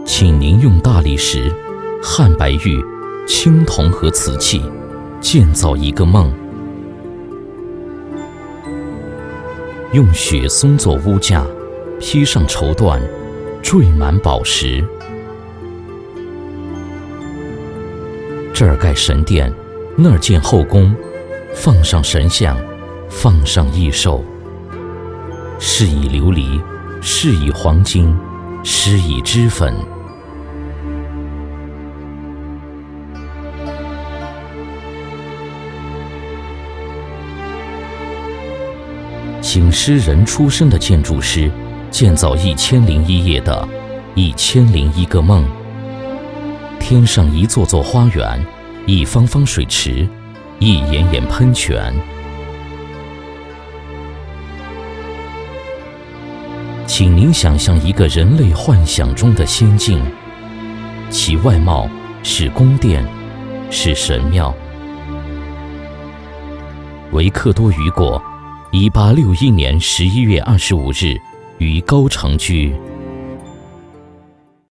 请您用大理石、汉白玉、青铜和瓷器建造一个梦，用雪松做屋架，披上绸缎，缀满宝石。这儿盖神殿，那儿建后宫，放上神像，放上异兽，是以琉璃，是以黄金，施以脂粉。请诗人出身的建筑师建造1001夜的1001个梦，添上一座座花园，一方方水池，一眼眼喷泉。请您想象一个人类幻想中的仙境，其外貌是宫殿，是神庙。维克多·雨果1861年11月25日于高城居。